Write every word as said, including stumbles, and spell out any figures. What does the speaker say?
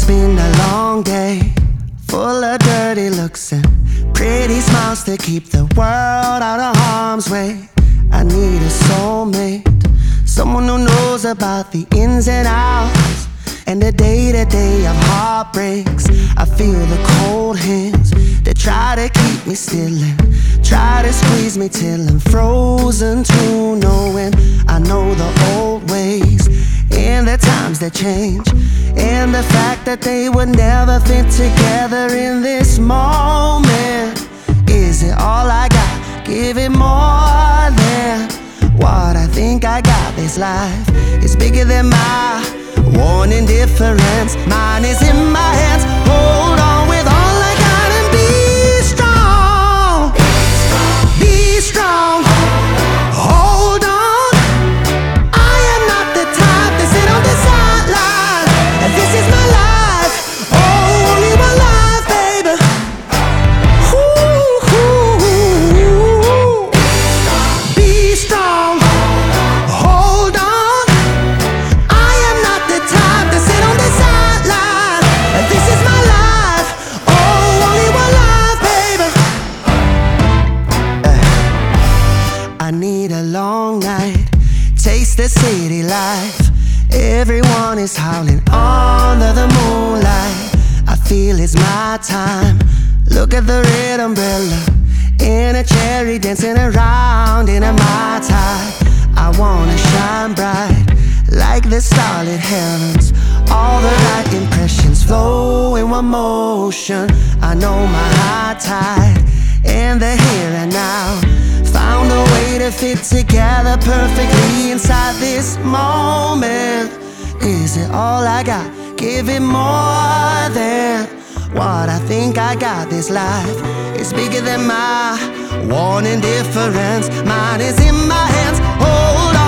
been a long day, full of dirty looks and pretty smiles to keep the world out of harm's way. I need a soulmate, someone who knows about the ins and outs and the day-to-day of heartbreaks. I feel the cold hands that try to keep me still and try to squeeze me till I'm frozen too, knowing I know the old ways and the times that change, and the fact that they would never fit together in this moment. Is it all I got? Give it more than what I think I got. This life is bigger than my worn indifference. Mine is in my hands. Hold on with all I got and be strong. Be strong. Hold on. I am not the type to sit on the sideline, and this is my life. Oh, only one life, baby. Ooh, ooh, ooh. Be strong. Hold on. I am not the type to sit on the sideline, and this is my life. Oh, only one life, baby. Ay. I need a long night, taste the city life. Everyone is howling under the moonlight. I feel it's my time. Look at the red umbrella in a cherry dancing around in a Mai Tai. I wanna shine bright like the starlit heavens. All the right impressions flow in one motion. I know my high tide and the here and now found a way to fit together perfectly inside this moment. Is it all I got? Give it more than what I think I got. This life is bigger than my worn indifference. Mine is in my hands. Hold on.